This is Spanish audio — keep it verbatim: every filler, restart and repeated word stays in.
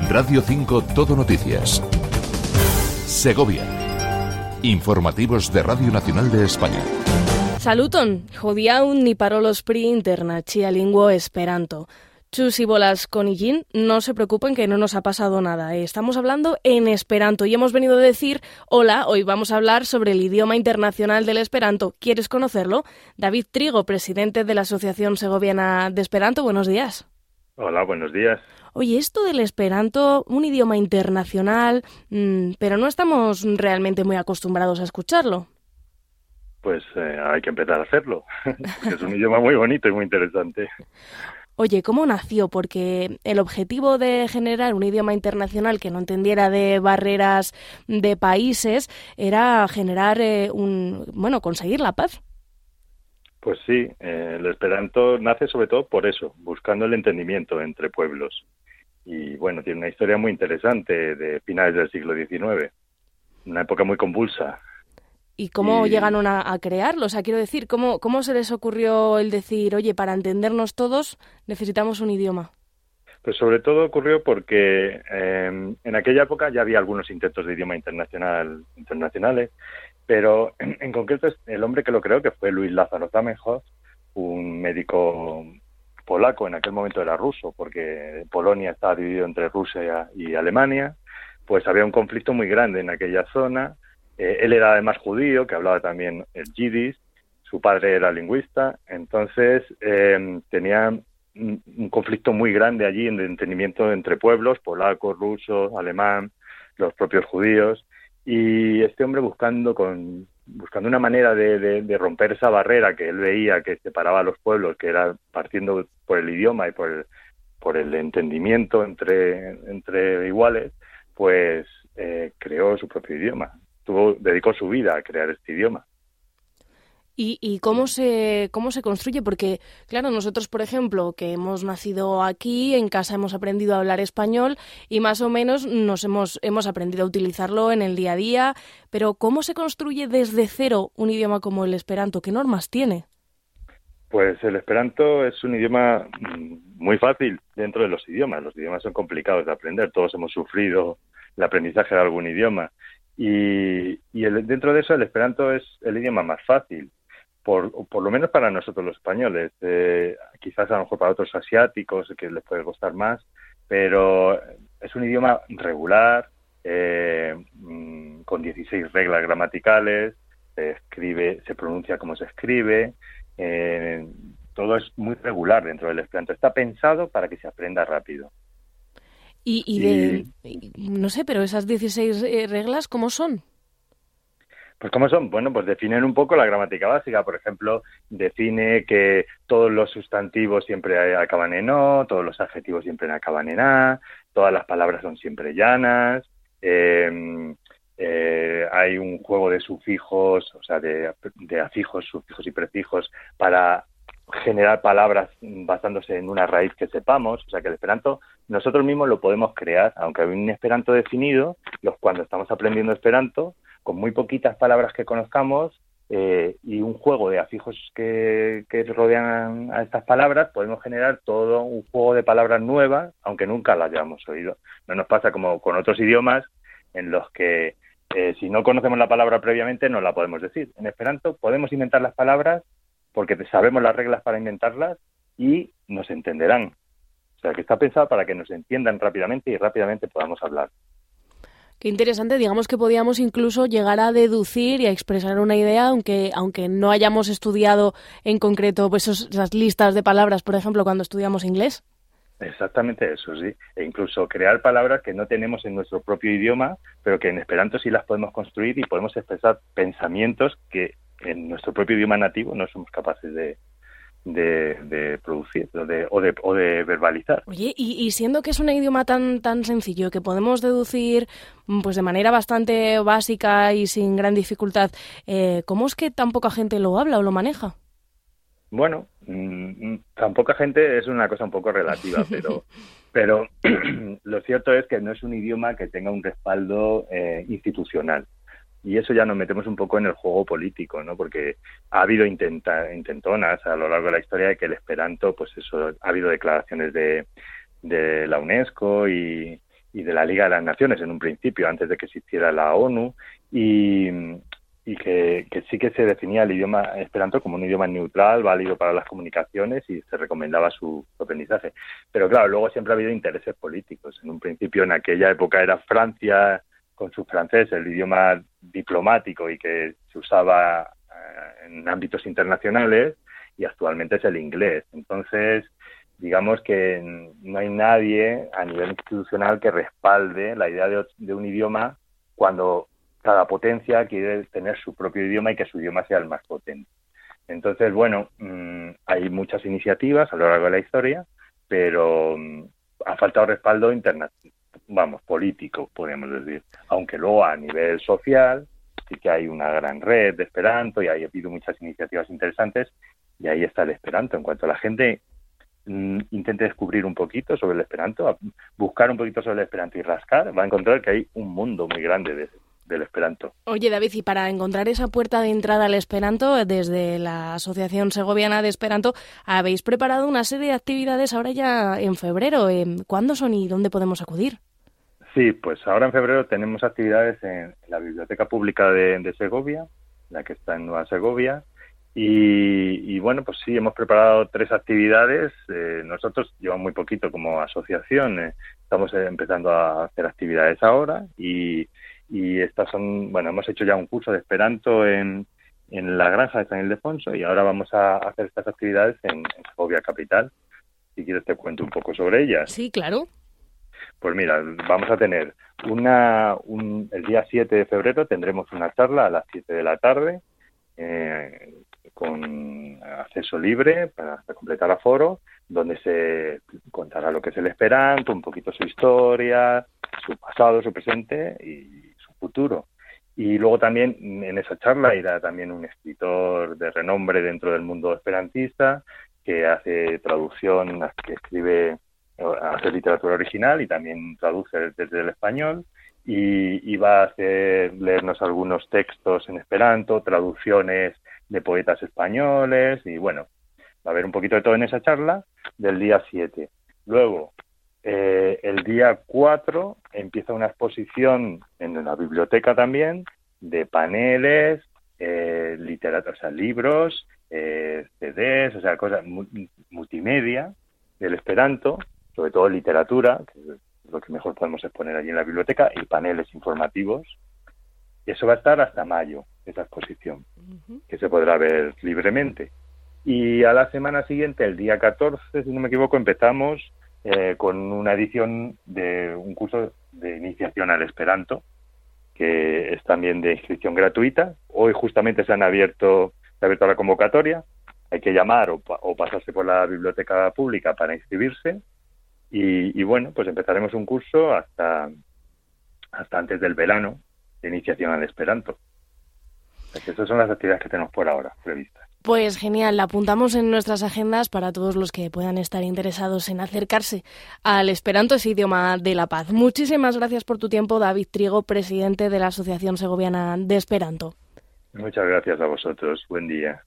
Radio cinco Todo Noticias. Segovia. Informativos de Radio Nacional de España. Saluton, hodiaŭ ni parolos pri internacia lingvo Esperanto. Chus y bolas con Illín, no se preocupen que no nos ha pasado nada. Estamos hablando en Esperanto y hemos venido a decir, hola, hoy vamos a hablar sobre el idioma internacional del Esperanto. ¿Quieres conocerlo? David Trigo, presidente de la Asociación Segoviana de Esperanto, buenos días. Hola, buenos días. Oye, esto del Esperanto, un idioma internacional, mmm, pero no estamos realmente muy acostumbrados a escucharlo. Pues eh, hay que empezar a hacerlo, porque es un idioma muy bonito y muy interesante. Oye, ¿cómo nació? Porque el objetivo de generar un idioma internacional que no entendiera de barreras de países era generar eh, un, bueno, conseguir la paz. Pues sí, eh, el Esperanto nace sobre todo por eso, buscando el entendimiento entre pueblos. Y bueno, tiene una historia muy interesante de finales del siglo diecinueve, una época muy convulsa. ¿Y cómo y... llegaron a, a crearlo? O sea, quiero decir, ¿cómo, ¿cómo se les ocurrió el decir, oye, para entendernos todos necesitamos un idioma? Pues sobre todo ocurrió porque eh, en aquella época ya había algunos intentos de idioma internacional internacionales, pero en, en concreto el hombre que lo creó, que fue Luis Lázaro Zamenhof, un médico polaco, en aquel momento era ruso, porque Polonia estaba dividido entre Rusia y Alemania, pues había un conflicto muy grande en aquella zona. Eh, él era además judío, que hablaba también el yiddish, su padre era lingüista, entonces eh, tenía un, un conflicto muy grande allí en el entendimiento entre pueblos, polacos, rusos, alemán, los propios judíos, y este hombre buscando con buscando una manera de, de, de romper esa barrera que él veía que separaba a los pueblos, que era partiendo por el idioma y por el, por el entendimiento entre, entre iguales, pues eh, creó su propio idioma. Tuvo, dedicó su vida a crear este idioma. ¿Y, y cómo se cómo se construye? Porque, claro, nosotros, por ejemplo, que hemos nacido aquí, en casa hemos aprendido a hablar español y más o menos nos hemos, hemos aprendido a utilizarlo en el día a día, pero ¿cómo se construye desde cero un idioma como el Esperanto? ¿Qué normas tiene? Pues el Esperanto es un idioma muy fácil dentro de los idiomas. Los idiomas son complicados de aprender, todos hemos sufrido el aprendizaje de algún idioma. Y, y el, dentro de eso el Esperanto es el idioma más fácil, por, por lo menos para nosotros los españoles. Eh, quizás a lo mejor para otros asiáticos que les puede costar más, pero es un idioma regular, eh, mmm, con dieciséis reglas gramaticales, se escribe, se pronuncia como se escribe, eh, todo es muy regular dentro del Esperanto. Está pensado para que se aprenda rápido. Y, y de, y, no sé, pero esas dieciséis eh, reglas, ¿cómo son? Pues ¿cómo son? Bueno, pues definen un poco la gramática básica. Por ejemplo, define que todos los sustantivos siempre acaban en o, todos los adjetivos siempre acaban en a, todas las palabras son siempre llanas, eh, eh, hay un juego de sufijos, o sea, de, de afijos, sufijos y prefijos para generar palabras basándose en una raíz que sepamos. O sea, que el Esperanto nosotros mismos lo podemos crear, aunque hay un Esperanto definido, los cuando estamos aprendiendo Esperanto, con muy poquitas palabras que conozcamos eh, y un juego de afijos que, que rodean a estas palabras, podemos generar todo un juego de palabras nuevas, aunque nunca las hayamos oído. No nos pasa como con otros idiomas en los que eh, si no conocemos la palabra previamente no la podemos decir. En Esperanto podemos inventar las palabras porque sabemos las reglas para inventarlas y nos entenderán. O sea, que está pensado para que nos entiendan rápidamente y rápidamente podamos hablar. Qué interesante, digamos que podíamos incluso llegar a deducir y a expresar una idea, aunque aunque no hayamos estudiado en concreto pues esos, esas listas de palabras, por ejemplo, cuando estudiamos inglés. Exactamente eso, sí. E incluso crear palabras que no tenemos en nuestro propio idioma, pero que en Esperanto sí las podemos construir y podemos expresar pensamientos que en nuestro propio idioma nativo no somos capaces de, de, de producir o de, o, de, o de verbalizar. Oye, y, y siendo que es un idioma tan tan sencillo que podemos deducir pues de manera bastante básica y sin gran dificultad, eh, ¿cómo es que tan poca gente lo habla o lo maneja? Bueno, mmm, tan poca gente es una cosa un poco relativa, pero pero lo cierto es que no es un idioma que tenga un respaldo eh, institucional. Y eso ya nos metemos un poco en el juego político, ¿no? Porque ha habido intenta, intentonas a lo largo de la historia de que el Esperanto, pues eso, ha habido declaraciones de, de la UNESCO y, y de la Liga de las Naciones en un principio, antes de que existiera la ONU, y, y que, que sí que se definía el idioma esperanto como un idioma neutral, válido para las comunicaciones, y se recomendaba su, su aprendizaje. Pero claro, luego siempre ha habido intereses políticos. En un principio, en aquella época era Francia, con su francés, el idioma diplomático y que se usaba eh, en ámbitos internacionales, y actualmente es el inglés. Entonces, digamos que no hay nadie a nivel institucional que respalde la idea de, de un idioma cuando cada potencia quiere tener su propio idioma y que su idioma sea el más potente. Entonces, bueno, mmm, hay muchas iniciativas a lo largo de la historia, pero mmm, ha faltado respaldo internacional, vamos, político, podemos decir. Aunque luego a nivel social sí que hay una gran red de Esperanto y ha habido muchas iniciativas interesantes, y ahí está el Esperanto. En cuanto a la gente intente descubrir un poquito sobre el Esperanto, buscar un poquito sobre el Esperanto y rascar, va a encontrar que hay un mundo muy grande de, del Esperanto. Oye, David, y para encontrar esa puerta de entrada al Esperanto, desde la Asociación Segoviana de Esperanto, habéis preparado una serie de actividades ahora ya en febrero. ¿Cuándo son y dónde podemos acudir? Sí, pues ahora en febrero tenemos actividades en la Biblioteca Pública de, de Segovia, la que está en Nueva Segovia. Y, y bueno, pues sí, hemos preparado tres actividades. Eh, nosotros llevamos muy poquito como asociación, eh, estamos eh, empezando a hacer actividades ahora, y, y estas son, bueno, hemos hecho ya un curso de Esperanto en, en la granja de San Ildefonso, y ahora vamos a hacer estas actividades en, en Segovia capital. Si quieres te cuento un poco sobre ellas. Sí, claro. Pues mira, vamos a tener una, un, el día siete de febrero tendremos una charla a las siete de la tarde, eh, con acceso libre para completar aforo, donde se contará lo que es el Esperanto, un poquito su historia, su pasado, su presente y su futuro. Y luego también en esa charla irá también un escritor de renombre dentro del mundo esperantista, que hace traducción, que escribe, hace literatura original y también traduce desde el español, y, y va a hacer leernos algunos textos en esperanto, traducciones de poetas españoles, y bueno, va a haber un poquito de todo en esa charla del día siete. Luego, eh, el día cuatro empieza una exposición en la biblioteca también de paneles, eh, literatura, o sea, libros, eh, C Ds, o sea, cosas multimedia del Esperanto, sobre todo literatura, que es lo que mejor podemos exponer allí en la biblioteca, y paneles informativos. Eso va a estar hasta mayo, esa exposición, uh-huh, que se podrá ver libremente. Y a la semana siguiente, el día catorce, si no me equivoco, empezamos eh, con una edición de un curso de iniciación al Esperanto, que es también de inscripción gratuita. Hoy justamente se han abierto, se ha abierto la convocatoria. Hay que llamar o, o pasarse por la biblioteca pública para inscribirse. Y, y bueno, pues empezaremos un curso hasta, hasta antes del verano, de iniciación al Esperanto. Así, esas son las actividades que tenemos por ahora previstas. Pues genial, la apuntamos en nuestras agendas para todos los que puedan estar interesados en acercarse al Esperanto, ese idioma de la paz. Muchísimas gracias por tu tiempo, David Trigo, presidente de la Asociación Segoviana de Esperanto. Muchas gracias a vosotros. Buen día.